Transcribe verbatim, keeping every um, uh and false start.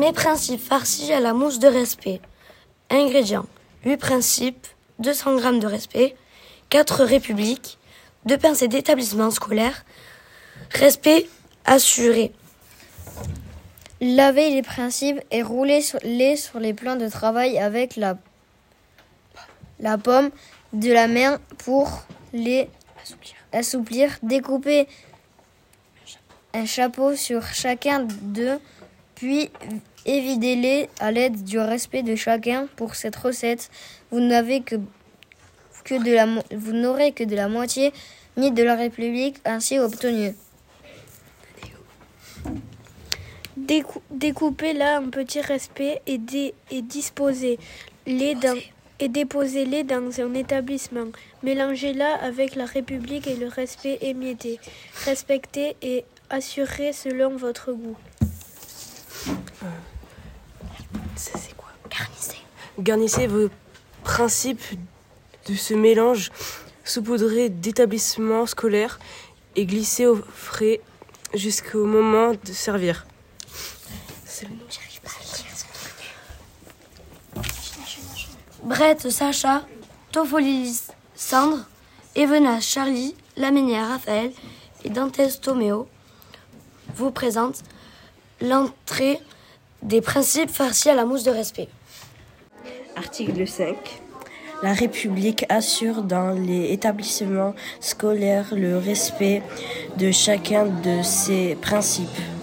Les principes farcis à la mousse de respect. Ingrédients. huit principes, deux cents grammes de respect, quatre républiques, deux pincées d'établissement scolaire, respect assuré. Lavez les principes et roulez-les sur les plans de travail avec la, la paume de la main pour les assouplir. Découpez un chapeau sur chacun d'eux, puis évidez-les à l'aide du respect de chacun. Pour cette recette, vous n'avez que, que de la, vous n'aurez que de la moitié ni de la République ainsi obtenue. Décou- Découpez-la en petits respects et, dé- et disposez-les dans, et déposez-les dans un établissement. Mélangez-la avec la République et le respect émietté. Respectez et assurez selon votre goût. Ça, c'est quoi ? Garnissez. Garnissez vos principes de ce mélange saupoudré d'établissement scolaire et glissez au frais jusqu'au moment de servir. C'est le nom. Brett, Sacha, Toffoli, Sandre, Evenas, Charlie, Laménière, Raphaël et Dantes, Toméo vous présentent l'entrée des principes farcis à la mousse de respect. Article cinq. La République assure dans les établissements scolaires le respect de chacun de ses principes.